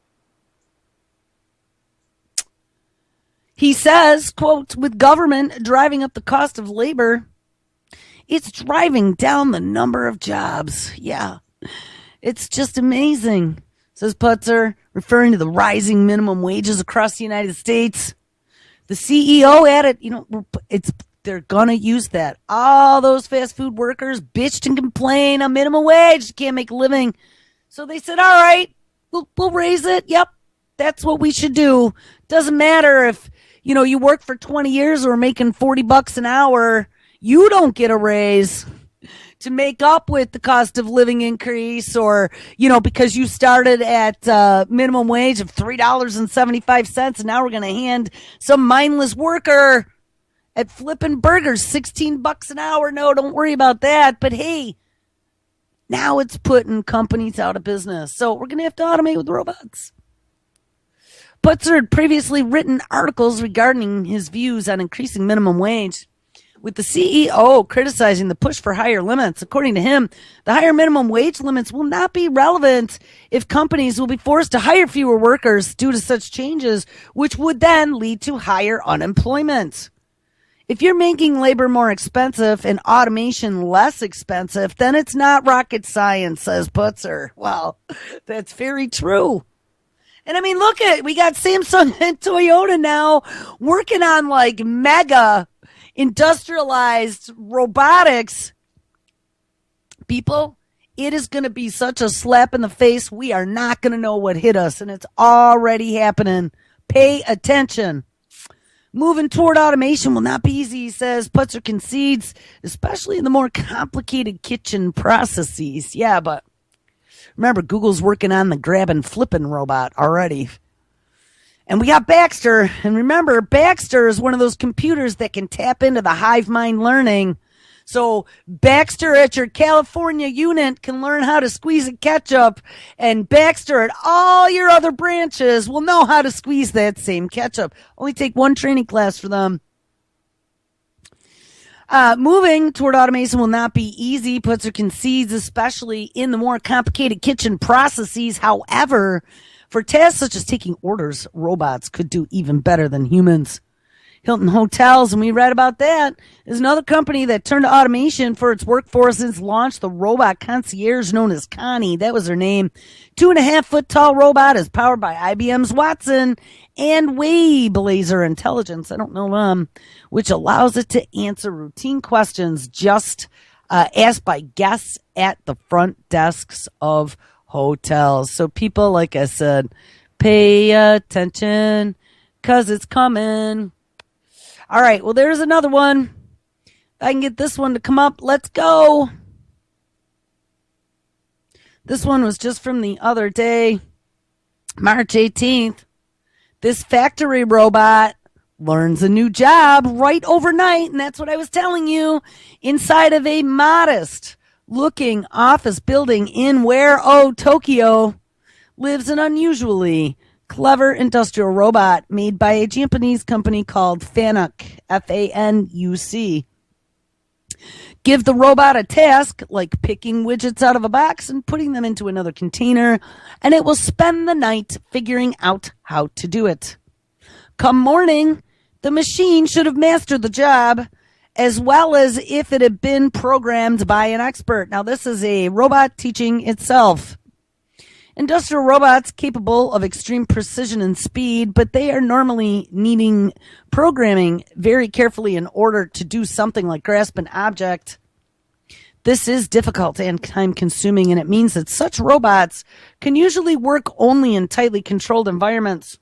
Speaker 1: He says, quote, with government driving up the cost of labor, it's driving down the number of jobs. Yeah, it's just amazing, says Putzer, referring to the rising minimum wages across the United States. The C E O added, you know, it's they're going to use that. All those fast food workers bitched and complained on minimum wage. Can't make a living. So they said, all right, we'll, we'll raise it. Yep, that's what we should do. Doesn't matter if, you know, you work for twenty years or making forty bucks an hour, you don't get a raise to make up with the cost of living increase, or, you know, because you started at uh, minimum wage of three dollars and seventy-five cents and now we're going to hand some mindless worker at flipping burgers sixteen bucks an hour. No, don't worry about that. But hey, now it's putting companies out of business. So we're going to have to automate with robots. Putzer had previously written articles regarding his views on increasing minimum wage, with the C E O criticizing the push for higher limits. According to him, the higher minimum wage limits will not be relevant if companies will be forced to hire fewer workers due to such changes, which would then lead to higher unemployment. If you're making labor more expensive and automation less expensive, then it's not rocket science, says Putzer. Well, that's very true. And I mean, look at it. We got Samsung and Toyota now working on like mega industrialized robotics. People, it is going to be such a slap in the face. We are not going to know what hit us, and it's already happening. Pay attention. Moving toward automation will not be easy, he says. Putzer concedes, especially in the more complicated kitchen processes. Yeah, but remember, Google's working on the grab and flipping robot already. And we got Baxter. And remember, Baxter is one of those computers that can tap into the hive mind learning. So Baxter at your California unit can learn how to squeeze a ketchup, and Baxter at all your other branches will know how to squeeze that same ketchup. Only take one training class for them. Uh, moving toward automation will not be easy. Putzer concedes, especially in the more complicated kitchen processes. However, for tasks such as taking orders, robots could do even better than humans. Hilton Hotels, and we read about that, is another company that turned to automation for its workforce and has launched the robot concierge known as Connie. That was her name. Two and a half foot tall robot is powered by I B M's Watson and Waveblazer Intelligence. I don't know um, which allows it to answer routine questions just uh, asked by guests at the front desks of hotels. So people, like I said, pay attention because it's coming. All right, well, there's another one. If I can get this one to come up, let's go. This one was just from the other day, March eighteenth. This factory robot learns a new job right overnight, and that's what I was telling you, inside of a modest-looking office building in where, oh, Tokyo, lives an unusually clever industrial robot made by a Japanese company called Fanuc, F A N U C. Give the robot a task like picking widgets out of a box and putting them into another container, and it will spend the night figuring out how to do it. Come morning, the machine should have mastered the job as well as if it had been programmed by an expert. Now, this is a robot teaching itself. Industrial robots capable of extreme precision and speed, but they are normally needing programming very carefully in order to do something like grasp an object. This is difficult and time-consuming, and it means that such robots can usually work only in tightly controlled environments.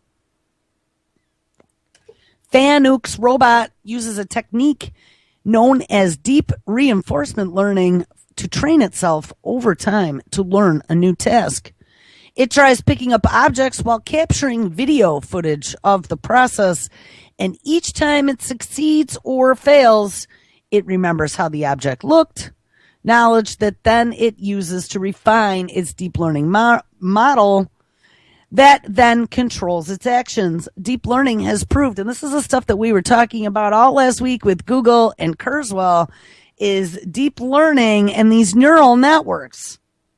Speaker 1: Fanuc's robot uses a technique known as deep reinforcement learning to train itself over time to learn a new task. It tries picking up objects while capturing video footage of the process, and each time it succeeds or fails, it remembers how the object looked, knowledge that then it uses to refine its deep learning mo- model that then controls its actions. Deep learning has proved, and this is the stuff that we were talking about all last week with Google and Kurzweil, is deep learning and these neural networks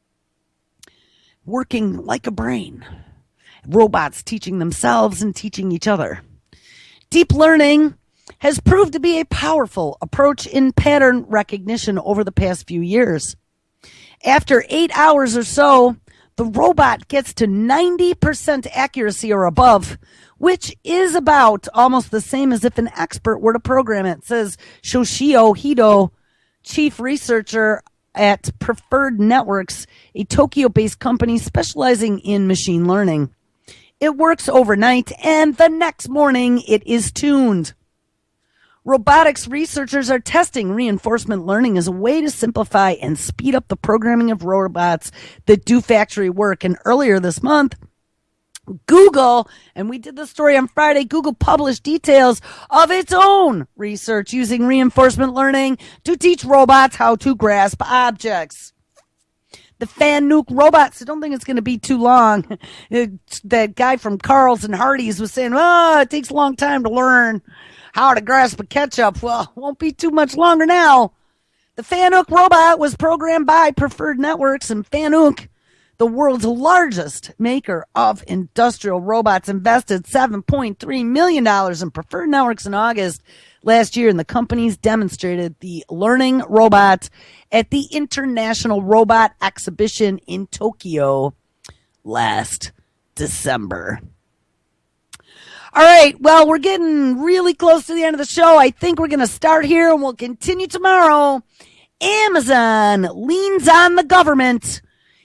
Speaker 1: working like a brain. Robots teaching themselves and teaching each other. Deep learning has proved to be a powerful approach in pattern recognition over the past few years. After eight hours or so, the robot gets to ninety percent accuracy or above, which is about almost the same as if an expert were to program it, says Shoshio Hito, chief researcher at Preferred Networks, a Tokyo-based company specializing in machine learning. It works overnight, and the next morning it is tuned. Robotics researchers are testing reinforcement learning as a way to simplify and speed up the programming of robots that do factory work. And earlier this month, Google, and we did the story on Friday, Google published details of its own research using reinforcement learning to teach robots how to grasp objects. The Fanuc robots, I don't think it's going to be too long. That guy from Carl's and Hardee's was saying, oh, it takes a long time to learn how to grasp a ketchup. Well, it won't be too much longer now. The Fanuc robot was programmed by Preferred Networks, and Fanuc, the world's largest maker of industrial robots, invested seven point three million dollars in Preferred Networks in August last year, and the companies demonstrated the learning robot at the International Robot Exhibition in Tokyo last December. All right, well, we're getting really close to the end of the show. I think we're going to start here, and we'll continue tomorrow. Amazon leans on the government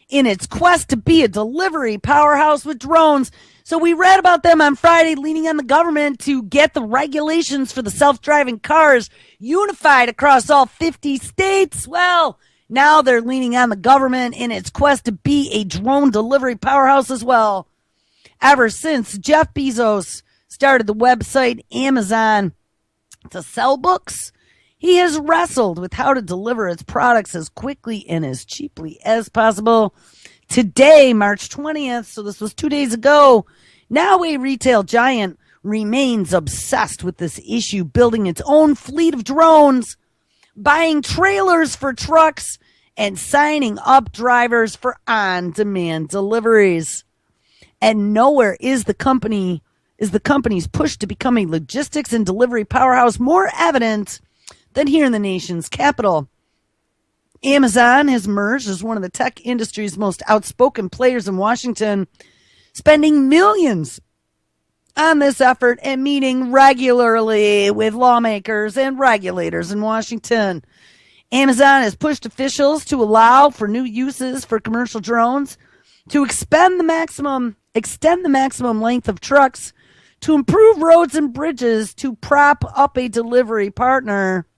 Speaker 1: in its quest to be a delivery powerhouse with drones. So we read about them on Friday, leaning on the government to get the regulations for the self-driving cars unified across all fifty states. Well, now they're leaning on the government in its quest to be a drone delivery powerhouse as well. Ever since Jeff Bezos started the website Amazon to sell books, he has wrestled with how to deliver its products as quickly and as cheaply as possible. Today, March twentieth, so this was two days ago, now a retail giant remains obsessed with this issue, building its own fleet of drones, buying trailers for trucks, and signing up drivers for on-demand deliveries. And nowhere is the company is the company's push to become a logistics and delivery powerhouse more evident than here in the nation's capital. Amazon has emerged as one of the tech industry's most outspoken players in Washington, spending millions on this effort and meeting regularly with lawmakers and regulators in Washington. Amazon has pushed officials to allow for new uses for commercial drones, to expend the maximum, extend the maximum length of trucks, to improve roads and bridges, to prop up a delivery partner,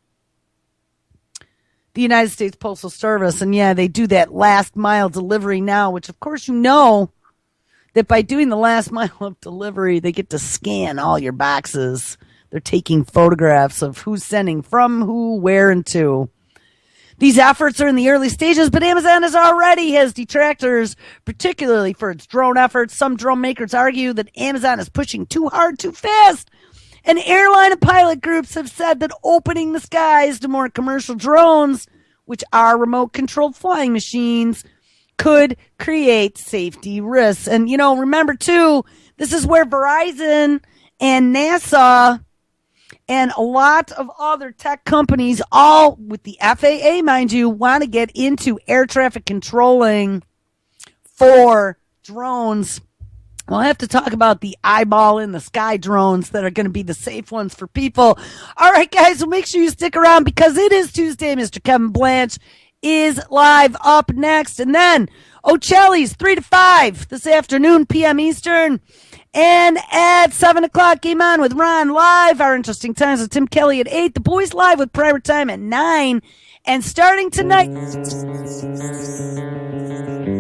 Speaker 1: the United States Postal Service. And yeah, they do that last mile delivery now, which of course you know that by doing the last mile of delivery, they get to scan all your boxes. They're taking photographs of who's sending from who, where, and to. These efforts are in the early stages, but Amazon has already has detractors, particularly for its drone efforts. Some drone makers argue that Amazon is pushing too hard, too fast. And airline and pilot groups have said that opening the skies to more commercial drones, which are remote-controlled flying machines, could create safety risks. And, you know, remember, too, this is where Verizon and NASA and a lot of other tech companies, all with the F A A, mind you, want to get into air traffic controlling for drones. We'll have to talk about the eyeball in the sky drones that are going to be the safe ones for people. All right, guys, so make sure you stick around because it is Tuesday. Mister Kevin Blanche is live up next. And then O'Chelly's three to five this afternoon, P M Eastern. And at seven o'clock, Game On with Ron live. Our Interesting Times with Tim Kelly at eight. The Boys live with Primer Time at nine. And starting tonight...